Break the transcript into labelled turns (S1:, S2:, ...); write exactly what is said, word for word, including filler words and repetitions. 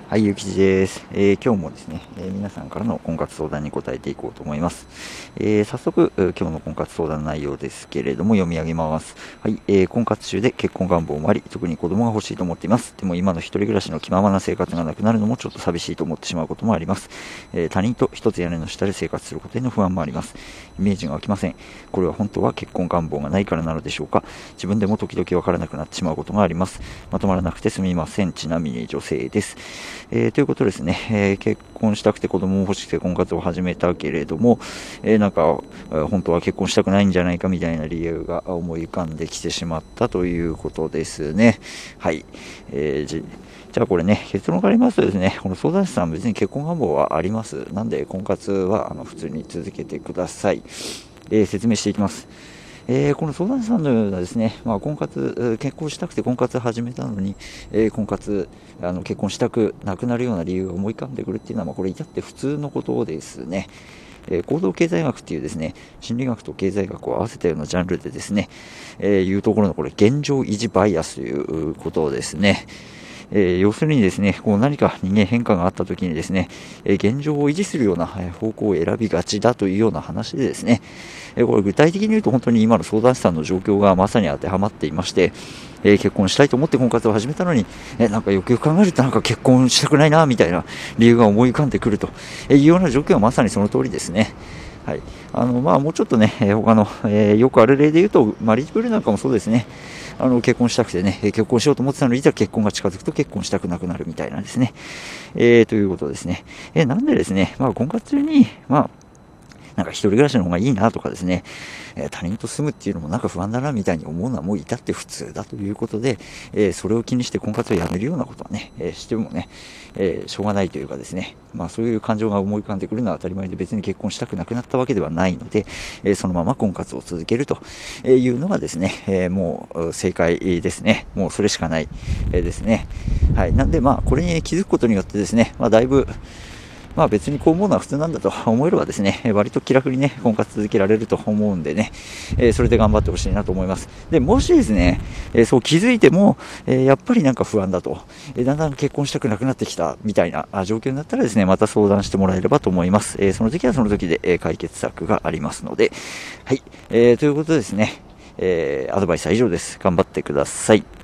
S1: はい、ゆきちです。えー今日もですね、えー皆さんからの婚活相談に答えていこうと思います。えー早速、えー今日の婚活相談内容ですけれども、読み上げます。はい、えー婚活中で結婚願望もあり、特に子供が欲しいと思っています。でも今の一人暮らしの気ままな生活がなくなるのもちょっと寂しいと思ってしまうこともあります。えー他人と一つ屋根の下で生活することへの不安もあります。イメージが湧きません。これは本当は結婚願望がないからなのでしょうか。自分でも時々わからなくなってしまうことがあります。まとまらなくてすみません。ちなみに女性です。えーということですね、えー結婚したくて子供も欲しくて婚活を始めたけれども、えーなんか、えー本当は結婚したくないんじゃないかみたいな理由が思い浮かんできてしまったということですね。はい。えーじじゃあこれね、結論から言いますとですね、この相談師さん別に結婚願望はあります。なんで婚活はあの普通に続けてください。えー説明していきます。えーこの相談者さんのようなですね、まあ、婚活、結婚したくて婚活始めたのに、えー婚活あの結婚したくなくなるような理由が思い浮かんでくるっていうのは、まあ、これ至って普通のことですね。えー行動経済学っていうですね、心理学と経済学を合わせたようなジャンルでですね、えーいうところのこれ現状維持バイアスということですね。えー要するにですね、こう何か人間変化があった時にですね、えー現状を維持するような方向を選びがちだというような話でですね、えーこれ具体的に言うと本当に今の相談師さんの状況がまさに当てはまっていまして、えー結婚したいと思って婚活を始めたのに、えーなんかよくよく考えるとなんか結婚したくないなみたいな理由が思い浮かんでくるというような状況はまさにその通りですね。はい。あの、まあ、もうちょっとね、えー他の、えーよくある例で言うと、マリッジブルなんかもそうですね。あの、結婚したくてね、えー結婚しようと思ってたのに、いざ結婚が近づくと結婚したくなくなるみたいなですね。えーということですね。えーなんでですね、まあ、婚活中に、まあ、なんか一人暮らしの方がいいなとかですね、えー他人と住むっていうのもなんか不安だなみたいに思うのはもう至って普通だということで、えーそれを気にして婚活をやめるようなことはね、えーしてもね、えーしょうがないというかですね、まあそういう感情が思い浮かんでくるのは当たり前で別に結婚したくなくなったわけではないので、えーそのまま婚活を続けるというのがですね、えーもう正解ですね。もうそれしかない、えーですね。はい。なんでまあこれに気づくことによってですね、まあだいぶまあ別にこう思うのは普通なんだと思えればですね、割と気楽にね、婚活続けられると思うんでね、えーそれで頑張ってほしいなと思います。で、もしですね、えーそう気づいても、えーやっぱりなんか不安だと、えーだんだん結婚したくなくなってきたみたいな状況になったらですね、また相談してもらえればと思います。えーその時はその時で、えー解決策がありますので、はい、えーということですね、えーアドバイスは以上です。頑張ってください。